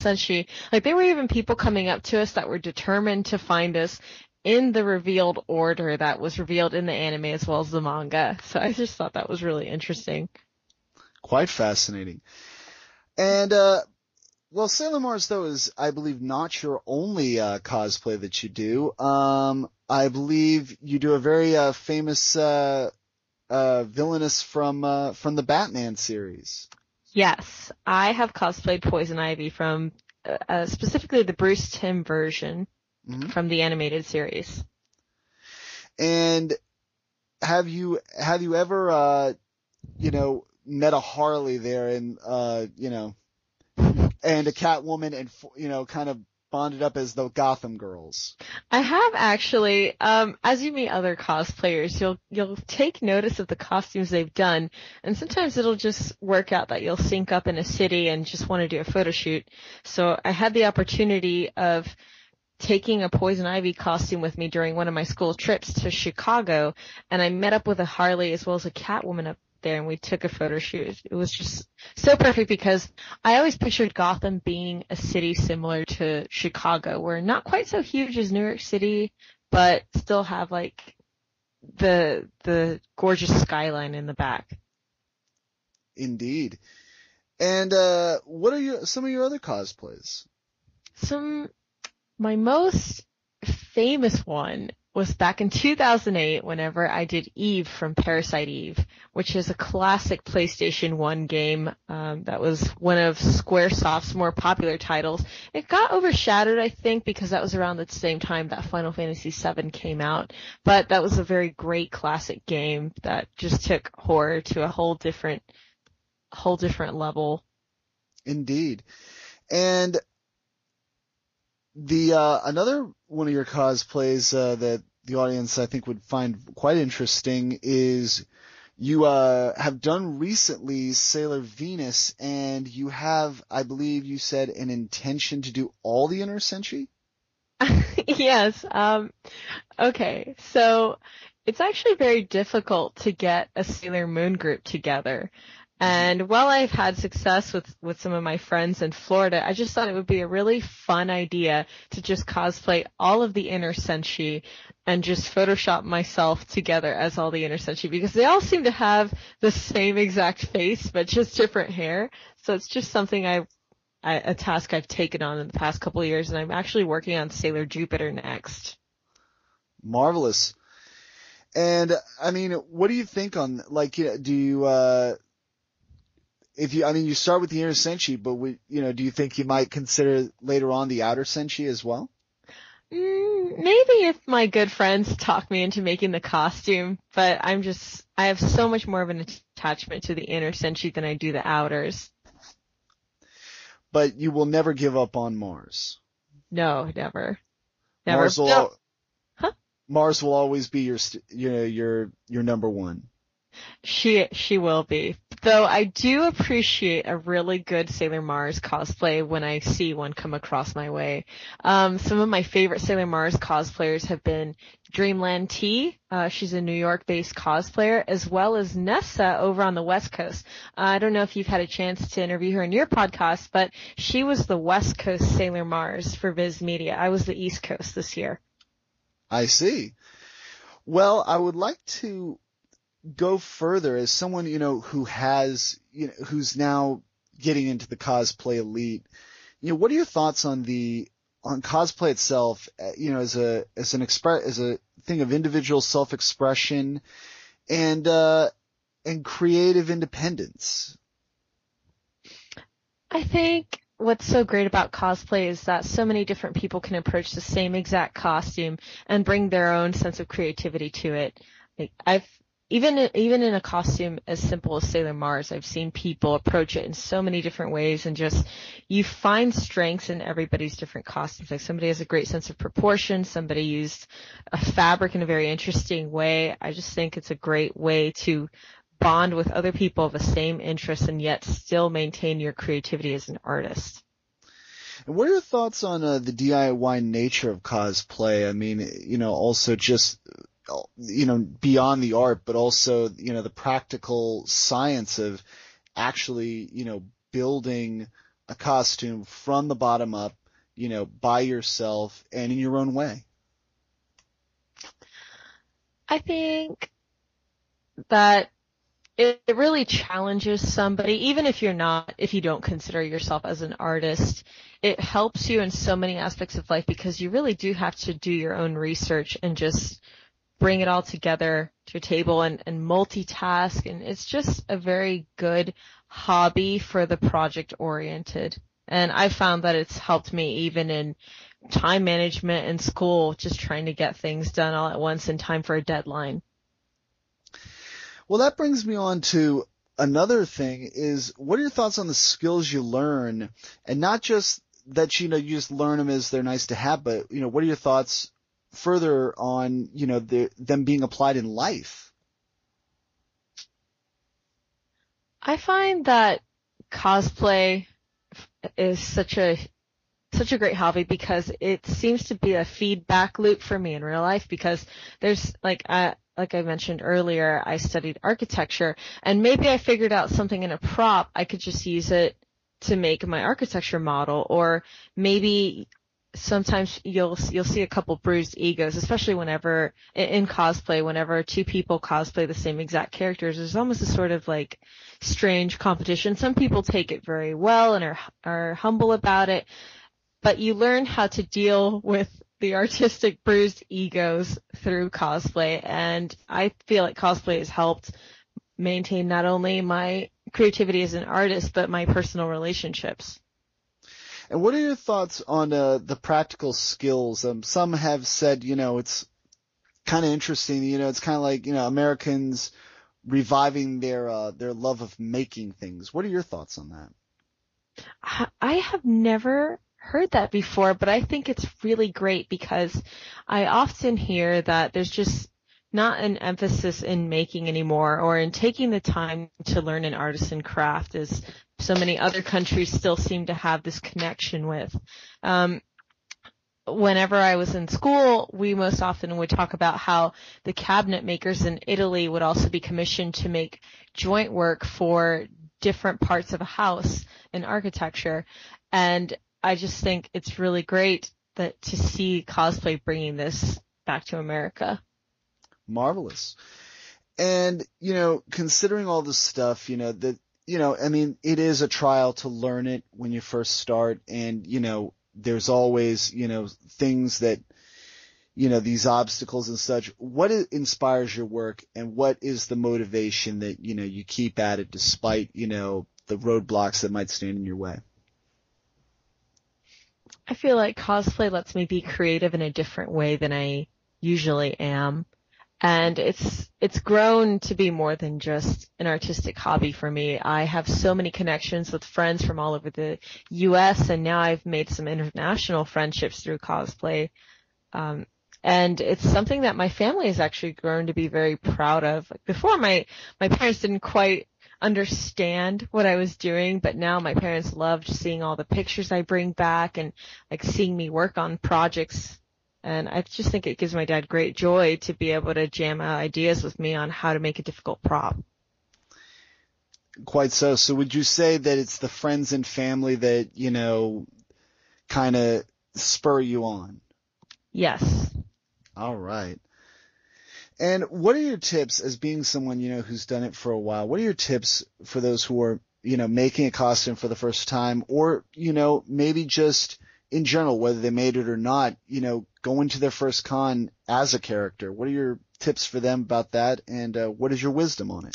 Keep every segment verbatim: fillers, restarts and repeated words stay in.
Senshi. Like, there were even people coming up to us that were determined to find us in the revealed order that was revealed in the anime as well as the manga. So I just thought that was really interesting. Quite fascinating. And, uh, well, Sailor Mars, though, is, I believe, not your only uh, cosplay that you do. Um, I believe you do a very uh, famous uh, uh, villainess from uh, from the Batman series. Yes, I have cosplayed Poison Ivy from uh, uh, specifically the Bruce Timm version mm-hmm. from the animated series. And have you have you ever, uh, you know, met a Harley there and, uh, you know, and a Catwoman and, you know, kind of bonded up as the Gotham girls? I have actually. Um, as you meet other cosplayers, you'll you'll take notice of the costumes they've done, and sometimes it'll just work out that you'll sync up in a city and just want to do a photo shoot. So I had the opportunity of taking a Poison Ivy costume with me during one of my school trips to Chicago, and I met up with a Harley as well as a Catwoman up there, and we took a photo shoot. It was just so perfect because I always pictured Gotham being a city similar to Chicago. We're not quite so huge as New York City, but still have like the the gorgeous skyline in the back. Indeed. And uh, what are your some of your other cosplays? Some my most famous one was back in two thousand eight whenever I did Eve from Parasite Eve, which is a classic PlayStation one game um, that was one of Squaresoft's more popular titles. It got overshadowed, I think, because that was around the same time that Final Fantasy seven came out. But that was a very great classic game that just took horror to a whole different, whole different level. Indeed. And The uh, another one of your cosplays uh, that the audience I think would find quite interesting is you uh, have done recently Sailor Venus, and you have, I believe you said, an intention to do all the Inner Senshi? Yes. Um, okay. So it's actually very difficult to get a Sailor Moon group together. And while I've had success with, with some of my friends in Florida, I just thought it would be a really fun idea to just cosplay all of the Inner Senshi and just Photoshop myself together as all the Inner Senshi, because they all seem to have the same exact face, but just different hair. So it's just something I, I a task I've taken on in the past couple of years, and I'm actually working on Sailor Jupiter next. Marvelous. And, I mean, what do you think on, like, do you, uh, If you, I mean, you start with the Inner Senshi, but we, you know, do you think you might consider later on the Outer Senshi as well? Mm, maybe if my good friends talk me into making the costume, but I'm just, I have so much more of an attachment to the Inner Senshi than I do the Outers. But you will never give up on Mars. No, never. Never. Mars will, no. al- huh? Mars will always be your, your, your, your number one. She she will be. Though I do appreciate a really good Sailor Mars cosplay when I see one come across my way. Um, some of my favorite Sailor Mars cosplayers have been Dreamland T. Uh, she's a New York-based cosplayer, as well as Nessa over on the West Coast. Uh, I don't know if you've had a chance to interview her in your podcast, but she was the West Coast Sailor Mars for Viz Media. I was the East Coast this year. I see. Well, I would like to go further as someone, you know, who has, you know, who's now getting into the cosplay elite. You know, what are your thoughts on the, on cosplay itself, you know, as a, as an express, as a thing of individual self-expression and, uh, and creative independence? I think what's so great about cosplay is that so many different people can approach the same exact costume and bring their own sense of creativity to it. Like, I've, Even even in a costume as simple as Sailor Mars, I've seen people approach it in so many different ways, and just you find strengths in everybody's different costumes. Like, somebody has a great sense of proportion, somebody used a fabric in a very interesting way. I just think it's a great way to bond with other people of the same interests and yet still maintain your creativity as an artist. And what are your thoughts on uh, the D I Y nature of cosplay? I mean, you know, also just, you know, beyond the art, but also, you know, the practical science of actually, you know, building a costume from the bottom up, you know, by yourself and in your own way? I think that it, it really challenges somebody, even if you're not, if you don't consider yourself as an artist. It helps you in so many aspects of life because you really do have to do your own research and just bring it all together to a table and, and multitask. And it's just a very good hobby for the project oriented. And I found that it's helped me even in time management in school, just trying to get things done all at once in time for a deadline. Well, that brings me on to another thing is, what are your thoughts on the skills you learn, and not just that, you know, you just learn them as they're nice to have, but, you know, what are your thoughts further on, you know, the, them being applied in life? I find that cosplay is such a such a great hobby because it seems to be a feedback loop for me in real life, because there's like I like I mentioned earlier, I studied architecture, and maybe I figured out something in a prop, I could just use it to make my architecture model. Or maybe sometimes you'll you'll see a couple bruised egos, especially whenever in cosplay, whenever two people cosplay the same exact characters, there's almost a sort of like strange competition. Some people take it very well and are are humble about it, but you learn how to deal with the artistic bruised egos through cosplay. And I feel like cosplay has helped maintain not only my creativity as an artist, but my personal relationships. And what are your thoughts on uh, the practical skills? Um, some have said, you know, it's kind of interesting. You know, it's kind of like, you know, Americans reviving their uh, their love of making things. What are your thoughts on that? I have never heard that before, but I think it's really great because I often hear that there's just not an emphasis in making anymore, or in taking the time to learn an artisan craft, as so many other countries still seem to have this connection with. Um, whenever I was in school, we most often would talk about how the cabinet makers in Italy would also be commissioned to make joint work for different parts of a house in architecture. And I just think it's really great that to see cosplay bringing this back to America. Marvelous. And, you know, considering all this stuff, you know, that, you know, I mean, it is a trial to learn it when you first start. And, you know, there's always, you know, things that, you know, these obstacles and such. What inspires your work, and what is the motivation that, you know, you keep at it despite, you know, the roadblocks that might stand in your way? I feel like cosplay lets me be creative in a different way than I usually am. And it's it's grown to be more than just an artistic hobby for me. I have so many connections with friends from all over the U S, and now I've made some international friendships through cosplay. Um, and it's something that my family has actually grown to be very proud of. Like before, my, my parents didn't quite understand what I was doing, but now my parents loved seeing all the pictures I bring back and like seeing me work on projects. And I just think it gives my dad great joy to be able to jam out ideas with me on how to make a difficult prop. Quite so. So would you say that it's the friends and family that, you know, kind of spur you on? Yes. All right. And what are your tips, as being someone, you know, who's done it for a while? What are your tips for those who are, you know, making a costume for the first time, or, you know, maybe just in general, whether they made it or not, you know, going to their first con as a character? What are your tips for them about that, and uh, what is your wisdom on it?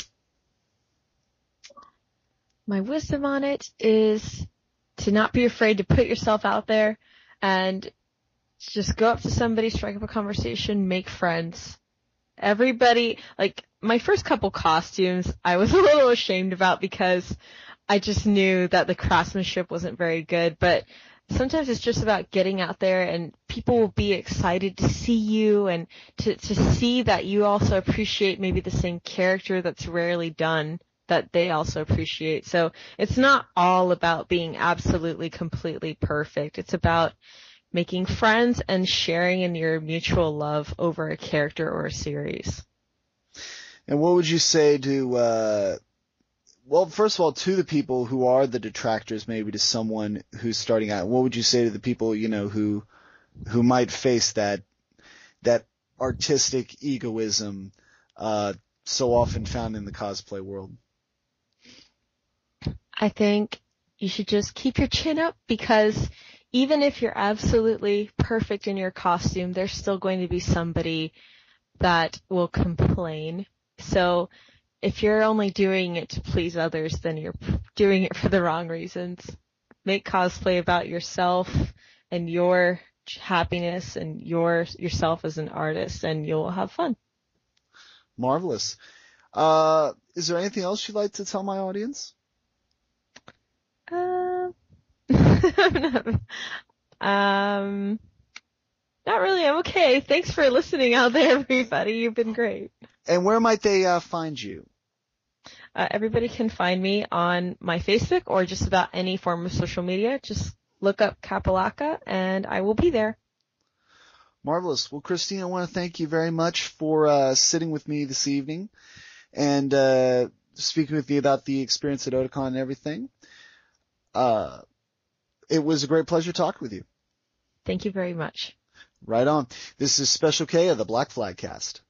My wisdom on it is to not be afraid to put yourself out there and just go up to somebody, strike up a conversation, make friends. Everybody, like my first couple costumes, I was a little ashamed about because I just knew that the craftsmanship wasn't very good, but sometimes it's just about getting out there, and people will be excited to see you and to, to see that you also appreciate maybe the same character that's rarely done that they also appreciate. So it's not all about being absolutely completely perfect. It's about making friends and sharing in your mutual love over a character or a series. And what would you say to uh, well, first of all, to the people who are the detractors, maybe to someone who's starting out, what would you say to the people, you know, who who might face that that artistic egoism uh, so often found in the cosplay world? I think you should just keep your chin up, because even if you're absolutely perfect in your costume, there's still going to be somebody that will complain. So if you're only doing it to please others, then you're doing it for the wrong reasons. Make cosplay about yourself and your happiness and your yourself as an artist, and you'll have fun. Marvelous. Uh, is there anything else you'd like to tell my audience? Um, um, not really. I'm okay. Thanks for listening out there, everybody. You've been great. And where might they uh, find you? Uh, everybody can find me on my Facebook or just about any form of social media. Just look up Kapalaka and I will be there. Marvelous. Well, Christine, I want to thank you very much for uh, sitting with me this evening and uh, speaking with me about the experience at Otakon and everything. Uh, it was a great pleasure talking with you. Thank you very much. Right on. This is Special K of the Black Flag Cast.